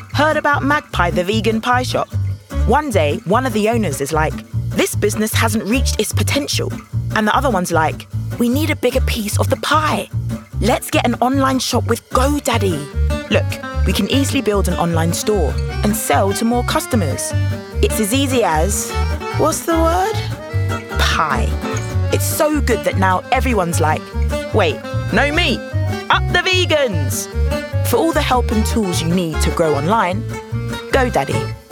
Heard about Magpie, the vegan pie shop? One day, one of the owners is like, this business hasn't reached its potential. And the other one's like, we need a bigger piece of the pie. Let's get an online shop with GoDaddy. Look, we can easily build an online store and sell to more customers. It's as easy as, what's the word? Pie. It's so good that now everyone's like, wait, no meat, up the vegans. For all the help and tools you need to grow online, GoDaddy.